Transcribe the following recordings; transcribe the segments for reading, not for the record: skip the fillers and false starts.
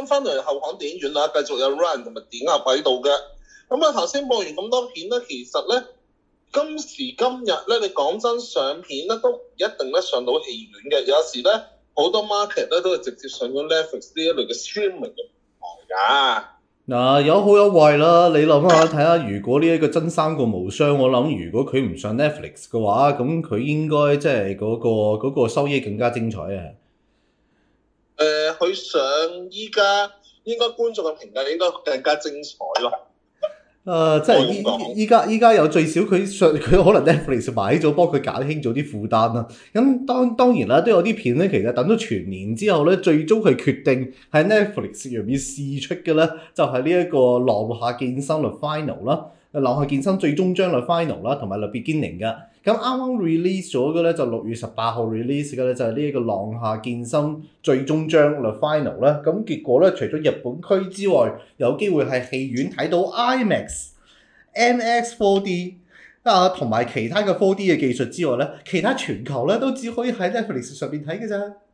翻嚟後巷電影院啦，繼續有 Ryan 同埋電鴨喺度嘅。咁啊頭先播完咁多片咧，其實咧今時今日咧，你講真上片咧都唔一定咧上到戲院嘅，有時咧好多 market 咧都係直接上咗 Netflix 呢一類嘅 streaming 嘅平台㗎。 嗱，有好有壞啦。你諗下睇下，如果呢一個真三國無雙，我諗如果佢唔上 Netflix 嘅話，咁佢應該即係嗰個收益更加精彩啊！ 佢上依家應該觀眾嘅評價應該更加精彩咯。 即係依家有最少佢可能 Netflix 買咗，幫佢減輕咗啲負擔啦。咁當然啦，都有啲片咧，其實等咗全年之後咧，最終係決定喺 Netflix 入面試出嘅咧，就係呢一個《浪客劍心》嘅 Final 啦，《浪客劍心》最終章嘅 Final 啦，同埋《The Beginning》嘅。咁啱啱 release 咗嘅咧，就6月18號 release 嘅咧，就係呢一個《浪客劍心》最終章 The Final 啦。咁結果咧，除咗日本區之外，有機會係戲院睇到 IMAX、MX 4D 啊，同埋其他嘅 4D 嘅技術之外咧，其他全球咧都只可以喺 Netflix 上邊睇嘅咋。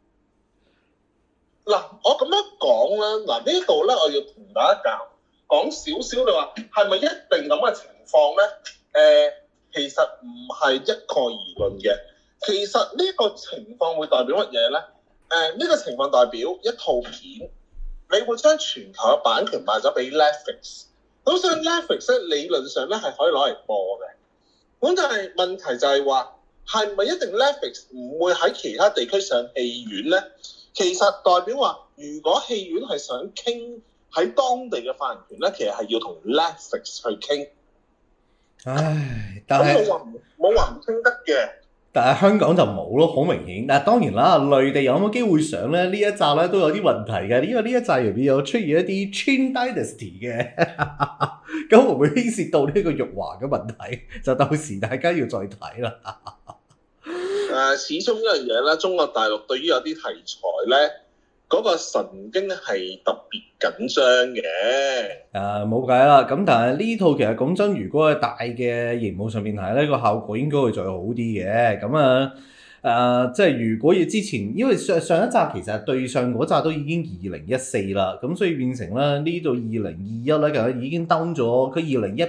嗱，我咁樣講啦，嗱呢度咧，我要同大家講少少，你話係咪一定咁嘅情況咧？其實唔係一概而論嘅。其實呢個情況會代表乜嘢咧？呢個情況代表一套片，你會將全球嘅版權賣咗俾 Netflix。咁所以 Netflix 咧理論上咧係可以攞嚟播嘅。咁但係問題就係話，係咪一定 Netflix 唔會喺其他地區上戲院咧？其實代表話，如果戲院係想傾喺當地嘅發言權咧，其實係要同 Netflix 去傾。 唉，但係冇話唔傾得嘅。 但係香港就冇咯，好明顯。但係當然啦，內地有冇機會上咧？呢一集咧都有啲問題嘅，因為呢一集入邊有出現一啲 Qing Dynasty 嘅，咁會唔會牽涉到呢個玉華嘅問題？就到時大家要再睇啦。 始終一樣嘢咧，中國大陸對於有啲題材咧，嗰個神經係特別緊張嘅。 冇計啦。咁但係呢套其實講真，如果喺大嘅熒幕上面睇咧，個效果應該會再好啲嘅。咁即係如果要之前，因為上一集其實對上嗰集都已經2014啦，咁所以變成咧呢度2021咧，其實已經登咗佢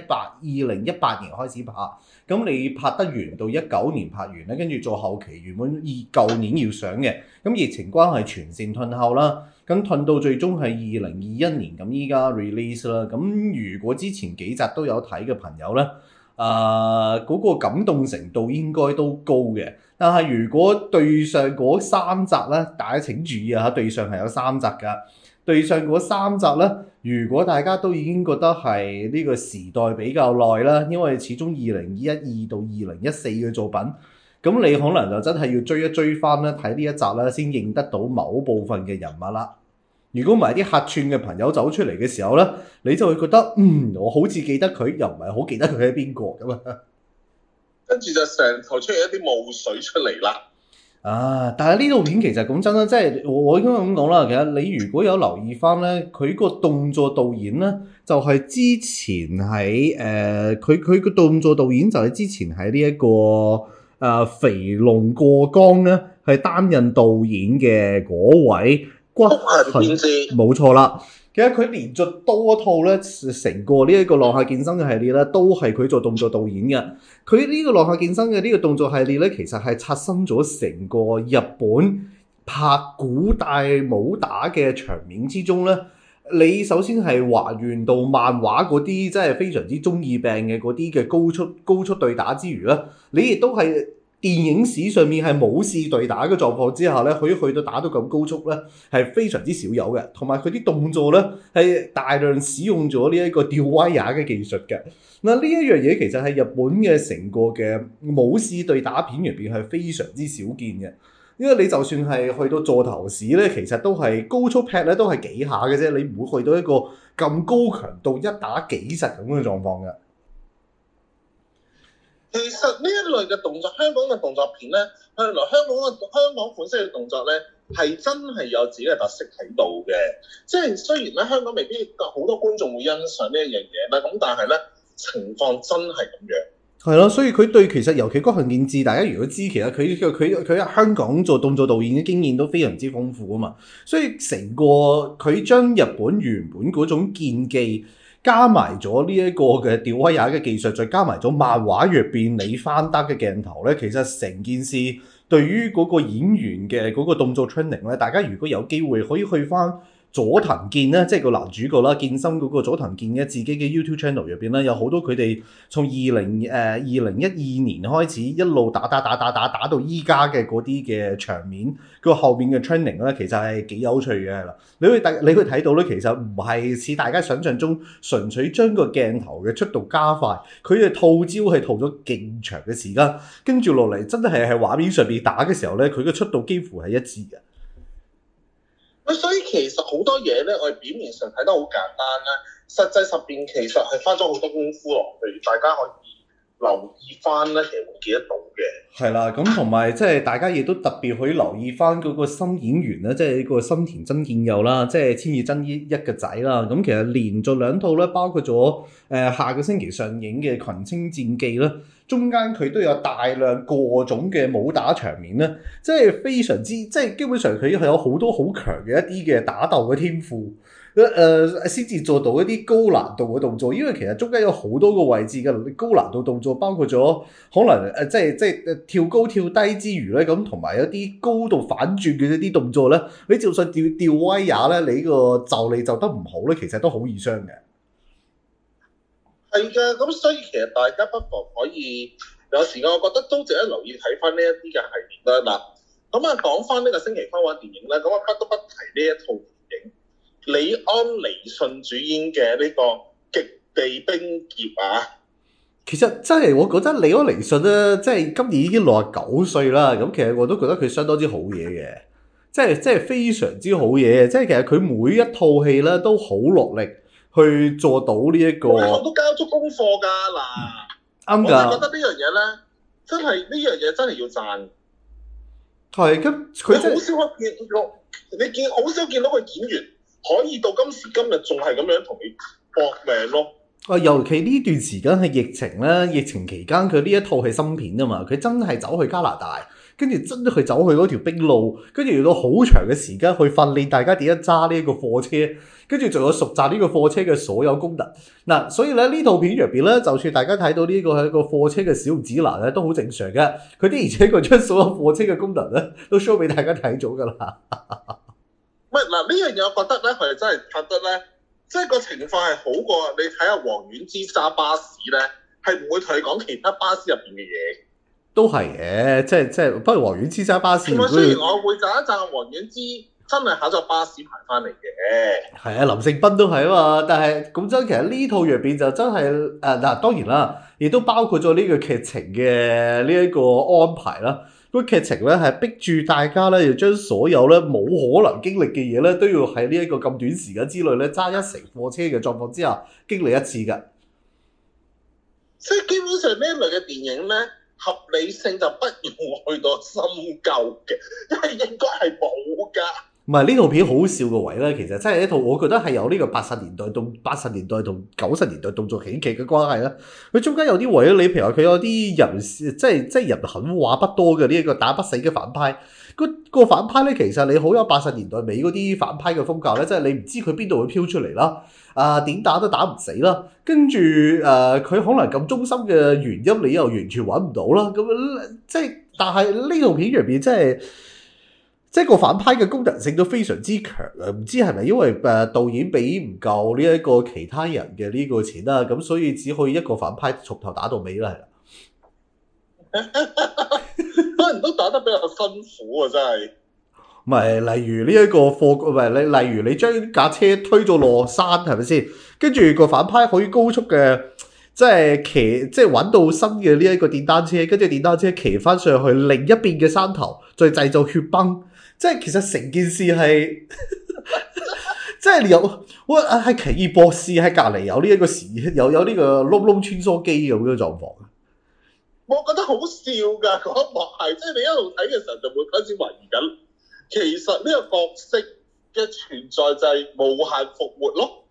2018年開始拍。咁你拍得完到19年拍完咧，跟住做後期原本舊年要上嘅，咁疫情關係全線褪後啦，咁褪到最終係2021年，咁依家 release 啦。咁如果之前幾集都有睇嘅朋友咧，嗰個感動程度應該都高嘅。但係如果對上嗰3集咧，大家請注意啊，對上係有3集㗎。對上嗰3集咧，如果大家都已經覺得係呢個時代比較耐啦，因為始終2012到2014嘅作品，咁你可能就真係要追一追翻咧，睇呢一集咧，先認得到某部分嘅人物啦。如果唔係啲客串嘅朋友走出嚟嘅時候咧，你就會覺得我好似記得佢，又唔係好記得佢係邊個咁啊。 跟住就成頭出現一啲霧水出嚟啦。 但係呢套片其實講真啦，即係我應該咁講啦。其實你如果有留意翻咧，佢個動作導演咧，就係之前喺佢個動作導演就係之前喺呢一個肥龍過江咧，係擔任導演嘅嗰位骨痕，冇錯啦。其實佢連續多套咧，成個呢一個浪客劍心嘅系列咧，都係佢做動作導演嘅。佢呢個浪客劍心嘅呢個動作系列咧，其實係刷新咗成個日本拍古代武打嘅場面之中咧。你首先係還原到漫畫嗰啲真係非常之中二病嘅嗰啲嘅高速對打之餘咧，你亦都係電影史上面係武士對打嘅狀況之下咧，可以去到打到咁高速咧，係非常之少有嘅。同埋佢啲動作咧係大量使用咗呢一個吊威亞嘅技術嘅。嗱，呢一樣嘢其實係日本嘅成個嘅武士對打片入邊係非常之少見嘅。因為你就算係去到座頭市咧，其實都係高速劈咧，都係幾下嘅啫，你唔會去到一個咁高強度一打幾實咁嘅狀況嘅。 其實呢一類嘅動作，香港嘅動作片咧，向來香港款式嘅動作咧，係真係有自己嘅特色喺度嘅。即係雖然咧，香港未必好多觀眾會欣賞呢一樣嘢啦，咁但係咧，情況真係咁樣。 係咯，所以佢對其實尤其嗰行健志，大家如果知，其實佢喺香港做動作導演嘅經驗都非常之豐富啊嘛，所以成個佢將日本原本嗰種劍技加埋咗呢一個嘅吊威亞嘅技術，再加埋咗漫畫入邊你翻得嘅鏡頭咧，其實成件事對於嗰個演員嘅嗰個動作 training 咧，大家如果有機會可以去翻佐藤健咧，即係個男主角啦，健身嗰個佐藤健嘅自己嘅 YouTube channel 入邊咧，有好多佢哋從2012年開始一路打到依家嘅嗰啲嘅場面，個後面嘅 training 咧，其實係幾有趣嘅啦。你會睇到咧，其實唔係似大家想象中純粹將個鏡頭嘅速度加快，佢嘅套招係套咗勁長嘅時間，跟住落嚟真係喺畫面上邊打嘅時候咧，佢嘅速度幾乎係一致嘅。 所以其實好多嘢咧，我哋表面上睇得好簡單啦，實際上邊其實係花咗好多功夫落去，大家可以留意翻咧，其實會見得到嘅。 係啦，咁同埋即係大家亦都特別可以留意翻嗰個新演員咧，即係呢個新田真劍佑啦，即係千葉真一嘅仔啦。咁其實連續兩套咧，包括咗下個星期上映嘅《群青戰記》啦，中間佢都有大量各種嘅武打場面咧，即係非常之，即係基本上佢係有好多好強嘅一啲嘅打鬥嘅天賦。先至做到一啲高難度嘅動作，因為其實中間有好多個位置嘅高難度動作，包括咗可能即係跳高跳低之餘咧，咁同埋一啲高度反轉嘅一啲動作咧，你就算吊威亞咧，你個就你就得唔好咧，其實都好易傷嘅。 係㗎，咁所以其實大家不妨可以有時間，我覺得都值得留意睇翻呢一啲嘅系列啦。嗱，咁啊講翻呢個星期番畫電影咧，咁啊不得不提呢一套電影。李安李信主演嘅呢個極地冰劫啊， 其實真係我覺得李安李信咧，即係今年已經69歲啦，咁其實我都覺得佢相當之好嘢嘅，即係非常之好嘢，即係其實佢每一套戲咧都好落力去做到呢一個， 我都交足功課㗎嗱， 啱㗎。 我覺得呢樣嘢咧，真係呢樣嘢真係要讚。 係咁，佢真係好少見到，你好少見到個演員可以到今時今日仲係咁樣同你搏命咯。 尤其呢段時間係疫情咧，疫情期間佢呢一套係新片啊嘛，佢真係走去加拿大，跟住真係走去嗰條冰路，跟住用到好長嘅時間去訓練大家點樣揸呢一個貨車，跟住仲有熟習呢個貨車嘅所有功能。嗱，所以咧呢套片入邊咧，就算大家睇到呢個係一個貨車嘅使用指南咧，都好正常嘅。佢的而且確將所有貨車嘅功能咧，都 show 俾大家睇咗㗎啦。 唔係嗱，呢樣嘢我覺得咧，佢真係拍得咧。即係個情況係好過你睇下黃遠之揸巴士咧，係唔會同你講其他巴士入邊嘅嘢。 都係嘅，即係，不過黃遠之揸巴士。 咁雖然我會讚一讚黃遠之真係考咗巴士牌翻嚟嘅。 係啊，林盛斌都係啊嘛，但係咁真其實呢套入邊就真係嗱，當然啦，亦都包括咗呢個劇情嘅呢一個安排啦。個劇情咧係逼住大家咧，要將所有咧冇可能經歷嘅嘢咧，都要喺呢一個咁短時間之內咧揸一成貨車嘅狀況之下經歷一次㗎。 即係基本上呢一類嘅電影咧，合理性就不用去到深究嘅，因為應該係冇㗎。 唔係呢套片好笑個位咧，其實真係一套我覺得係有呢個80年代同90年代動作喜劇嘅關係啦。佢中間有啲位咧，你譬如話佢有啲人即係人狠話不多嘅呢一個打不死嘅反派。個反派咧，其實你好有80年代尾嗰啲反派嘅風格咧，即係你唔知佢邊度會飄出嚟啦。點打都打唔死啦。跟住佢可能咁忠心嘅原因，你又完全揾唔到啦。咁即係，但係呢套片入邊即係個反派嘅功能性都非常之強啊！唔知係咪因為導演俾唔夠呢一個其他人嘅呢個錢啦，咁所以只可以一個反派從頭打到尾啦，係啦。 可能都打得比較辛苦啊！真係。 唔係，例如呢一個貨，唔係例如你將架車推咗落山，係咪先？跟住個反派可以高速嘅，即係揾到新嘅呢一個電單車，跟住電單車騎翻上去另一邊嘅山頭，再製造血崩。即係其實成件事係，即係係奇異博士喺隔離有呢一個有呢個窿穿梭機咁嘅狀況。 我覺得好笑㗎，嗰一幕係即係你一路睇嘅時候就會開始懷疑緊，其實呢個角色嘅存在就係無限復活咯。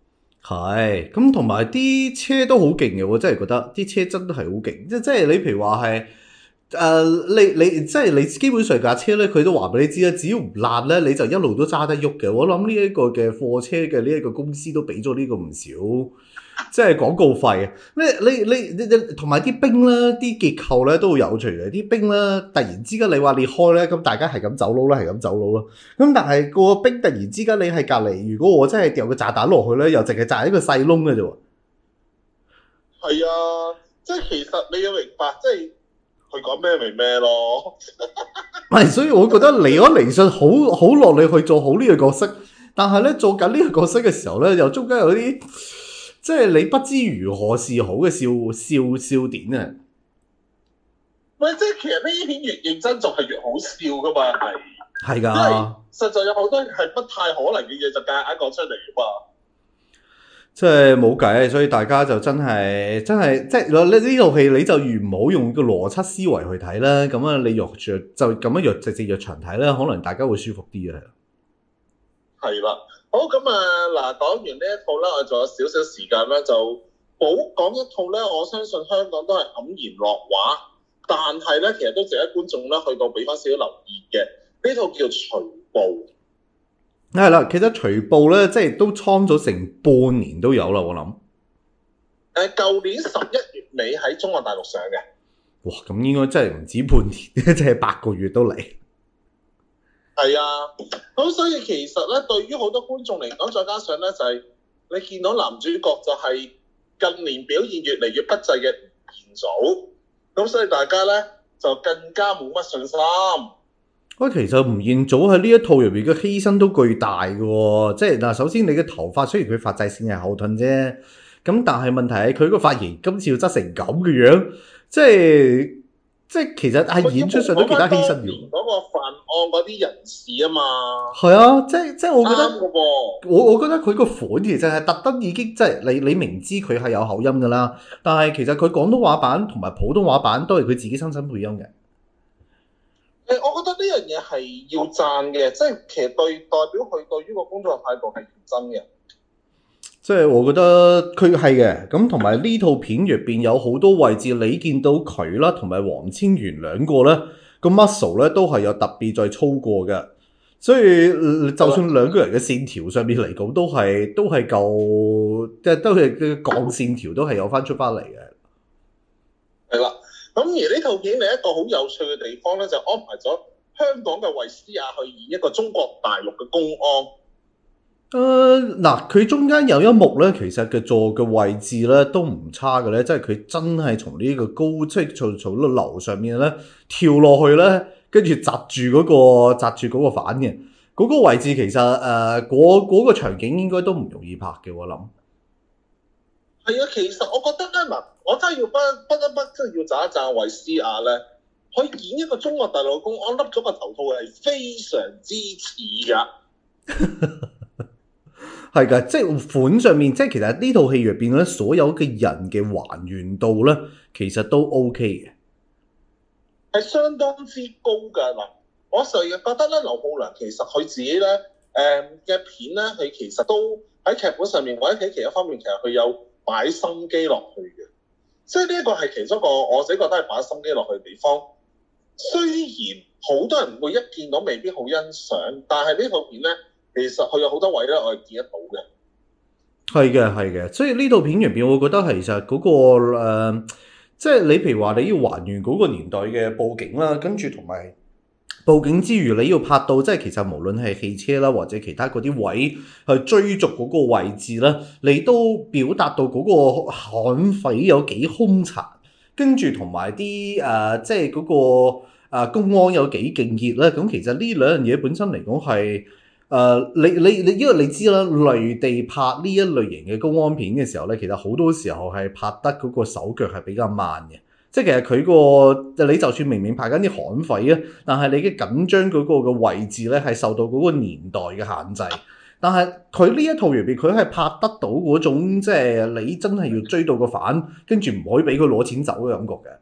係，咁同埋啲車都好勁嘅，我真係覺得啲車真係好勁，即係你譬如話係你即係你基本上架車咧，佢都話俾你知啦，只要唔爛咧，你就一路都揸得喐嘅。我諗呢一個嘅貨車嘅呢一個公司都俾咗呢個唔少，即係廣告費啊！你同埋啲冰咧，啲結構咧都好有趣嘅。啲冰咧突然之間你話裂開咧，咁大家係咁走佬啦，係咁走佬啦。咁但係個冰突然之間你喺隔離，如果我真係掉個炸彈落去咧，又淨係炸一個細窿嘅啫喎。 係啊，即係其實你要明白，即係佢講咩咪咩咯。 係，所以我覺得離咗離信好落力去做好呢個角色，但係咧做緊呢個角色嘅時候咧，又中間有啲即係你不知如何是好嘅笑點啊！ 喂，即係其實呢啲片越認真就係越好笑噶嘛， 係因為㗎， 實在有好多係不太可能嘅嘢就夾硬講出嚟啊嘛。 即係冇計，所以大家就真係即係呢套戲你就越唔好用個邏輯思維去睇啦。咁啊，你就咁樣直接入場睇啦，可能大家會舒服啲嘅。 係啦，好咁啊，嗱，講完呢一套啦，我仲有少少時間咧，就補講一套咧，我相信香港都係黯然落畫，但係咧其實都值得觀眾咧去到俾翻少少留意嘅。呢套叫《除暴》。 係啦，其實《除暴》咧，即係都倉咗成半年都有啦，我諗。 舊年11月尾喺中國大陸上嘅。 哇，咁應該真係唔止半年，即係8個月都嚟。 係啊，咁所以其實咧，對於好多觀眾嚟講，再加上咧就係、你見到男主角就係近年表現越嚟越不濟嘅吳彥祖，咁所以大家咧就更加冇乜信心。 喂，其實吳彥祖喺呢一套入邊嘅犧牲都巨大嘅喎，即係嗱，首先你嘅頭髮雖然佢髮際線係後退啫，咁但係問題係佢個髮型今次要執成咁嘅樣，即係其實係演出上都其他犧牲嘅。 嗰個犯案嗰啲人士啊嘛， 係啊，即係我覺得啱嘅噃。 我覺得佢個款其實係特登已經即係你明知佢係有口音㗎啦，但係其實佢廣東話版同埋普通話版都係佢自己親身配音嘅。 我覺得呢樣嘢係要讚嘅，即係其實代表佢對於個工作態度係認真嘅。 即係我覺得佢係嘅，咁同埋呢套片入邊有好多位置，你見到佢啦，同埋黃千源兩個咧個 muscle 咧都係有特別再粗過嘅，所以就算兩個人嘅線條上面嚟講，都係夠，即係都係嘅鋼線條都係有翻出翻嚟嘅。 係啦，咁而呢套片另一個好有趣嘅地方咧，就安排咗香港嘅衛詩雅去演一個中國大陸嘅公安。 嗱，佢中間有一幕咧，其實嘅坐嘅位置咧都唔差嘅咧，即係佢真係從呢個高，即係從呢個樓上面咧跳落去咧，跟住擲住嗰個反嘅嗰個位置，其實嗰個場景應該都唔容易拍嘅，我諗。 係啊，其實我覺得咧，嗱，我真係要不得不真係要讚一讚衛詩雅咧，佢演一個中國大陸嘅公安，笠咗個頭套係非常之似㗎。 係㗎，即係款上面，即係其實呢套戲入邊咧，所有嘅人嘅還原度咧，其實都 OK 嘅， 係相當之高㗎嗱。我成日覺得咧，劉浩良其實佢自己咧嘅片咧，佢其實都喺劇本上面或者喺其他方面，其實佢有擺心機落去嘅。即係呢一個係其中一個我自己覺得係擺心機落去嘅地方。雖然好多人會一見到未必好欣賞，但係呢套片咧。其實佢有好多位咧，我係見得到嘅。 係嘅，係嘅。所以呢套片入邊，我覺得其實嗰個即係你譬如話你要還原嗰個年代嘅佈景啦，跟住同埋佈景之餘，你要拍到即係其實無論係汽車啦，或者其他嗰啲位去追逐嗰個位置啦，你都表達到嗰個悍匪有幾兇殘，跟住同埋啲即係嗰個公安有幾敬業咧。咁其實呢兩樣嘢本身嚟講係。你因為你知啦，內地拍呢一類型嘅公安片嘅時候咧，其實好多時候係拍得嗰個手腳係比較慢嘅，即係其實佢個你就算明明拍緊啲悍匪啊，但係你嘅緊張嗰個嘅位置咧係受到嗰個年代嘅限制，但係佢呢一套入邊佢係拍得到嗰種即係你真係要追到個犯，跟住唔可以俾佢攞錢走嘅感覺嘅。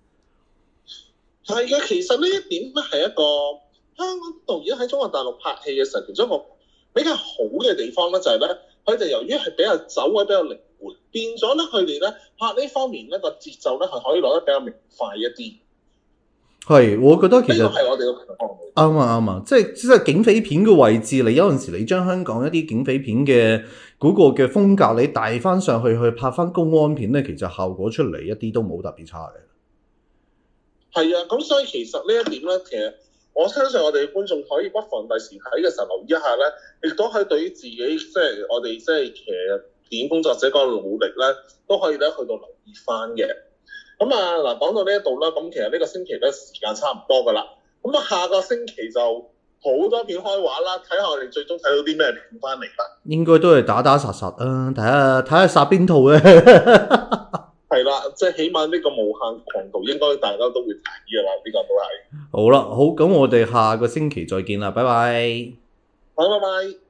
係嘅，其實呢一點咧係一個。香港導演喺中國大陸拍戲嘅時候，其中一個比較好嘅地方咧，就係咧， 佢哋由於係比較走位比較靈活，變咗咧佢哋咧拍呢方面咧個節奏咧係可以攞得比較明快一啲。 係，我覺得其實呢個係我哋嘅強項。 啱啊啱啊，即係警匪片嘅位置，你有陣時你將香港一啲警匪片嘅嗰個嘅風格，你帶翻上去拍翻公安片咧，其實效果出嚟一啲都冇特別差嘅。 係啊，咁所以其實呢一點咧，其實我相信我哋嘅觀眾可以不妨第時睇嘅時候留意一下咧，亦都可以對於自己即係我哋即係其實電影工作者嗰個努力咧，都可以咧去到留意翻嘅。咁啊嗱，講到呢一度啦，咁其實呢個星期咧時間差唔多噶啦，咁啊下個星期就好多片開畫啦，睇下我哋最終睇到啲咩片翻嚟啦。 應該都係打打殺殺啊，睇下殺邊套咧。 係啦，即係起碼呢個無限狂徒應該大家都會睇嘅啦，呢個都係。 好啦，好，咁我哋下個星期再見啦，拜拜。 好，拜拜。